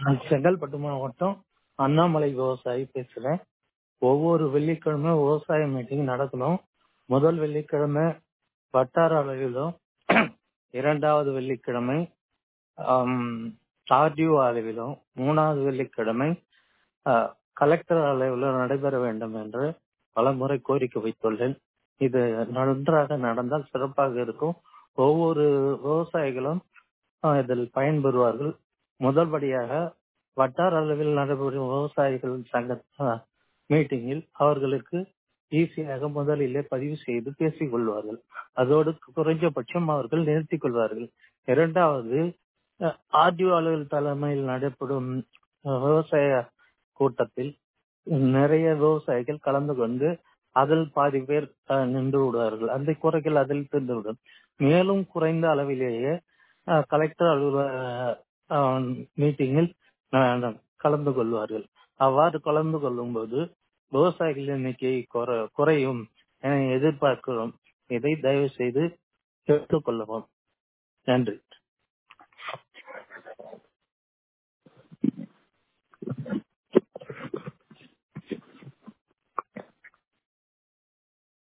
நான் செங்கல்பட்டு மாவட்டம் அண்ணாமலை விவசாயி பேசுறேன். ஒவ்வொரு வெள்ளிக்கிழமை விவசாய மீட்டிங் நடக்கணும். முதல் வெள்ளிக்கிழமை வட்டார அளவிலும், இரண்டாவது வெள்ளிக்கிழமை ஆர்டிஓ அளவிலும், மூணாவது வெள்ளிக்கிழமை கலெக்டர் அளவில் நடைபெற வேண்டும் என்று பலமுறை கோரிக்கை வைத்துள்ளேன். இது நன்றாக நடந்தால் சிறப்பாக இருக்கும். ஒவ்வொரு விவசாயிகளும் இதில் பயன்பெறுவார்கள். முதல்படியாக வட்டார அளவில் நடைபெறும் விவசாயிகள் சங்க மீட்டிங்கில் அவர்களுக்கு ஈஸியாக முதலிலே பதிவு செய்து பேசிக் கொள்வார்கள். அதோடு குறைஞ்சபட்சம் அவர்கள் நிறுத்திக் கொள்வார்கள். இரண்டாவது, ஆர்டிஓ அலுவல் தலைமையில் நடைபெறும் விவசாய கூட்டத்தில் நிறைய விவசாயிகள் கலந்து கொண்டு அதில் பாதி பேர் நின்று விடுவார்கள். அந்த குறைகள் அதில் தீர்ந்துவிடும். மேலும் குறைந்த அளவிலேயே கலெக்டர் அலுவலக மீட்டிங்கில் கலந்து கொள்வார்கள். அவ்வாறு கலந்து கொள்ளும் போது விவசாயிகள் எண்ணிக்கை குறையும் என எதிர்பார்க்கிறோம். இதை தயவு செய்து கேட்டுக்கொள்ளவும். நன்றி.